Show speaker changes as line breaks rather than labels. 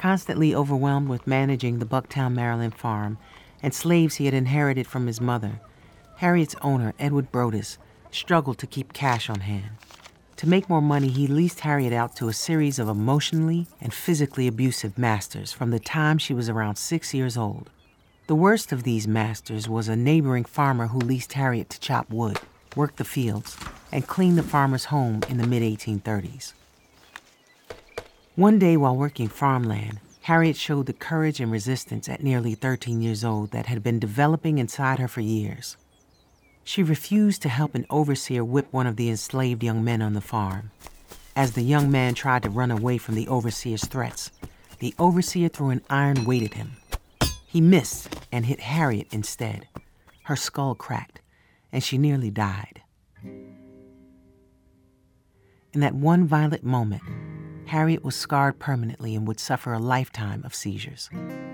Constantly overwhelmed with managing the Bucktown, Maryland farm and slaves he had inherited from his mother, Harriet's owner, Edward Brodus, struggled to keep cash on hand. To make more money, he leased Harriet out to a series of emotionally and physically abusive masters from the time she was around 6 years old. The worst of these masters was a neighboring farmer who leased Harriet to chop wood, work the fields, and clean the farmer's home in the mid-1830s. One day while working farmland, Harriet showed the courage and resistance at nearly 13 years old that had been developing inside her for years. She refused to help an overseer whip one of the enslaved young men on the farm. As the young man tried to run away from the overseer's threats, the overseer threw an iron weight at him. He missed and hit Harriet instead. Her skull cracked, and she nearly died. In that one violent moment, Harriet was scarred permanently and would suffer a lifetime of seizures.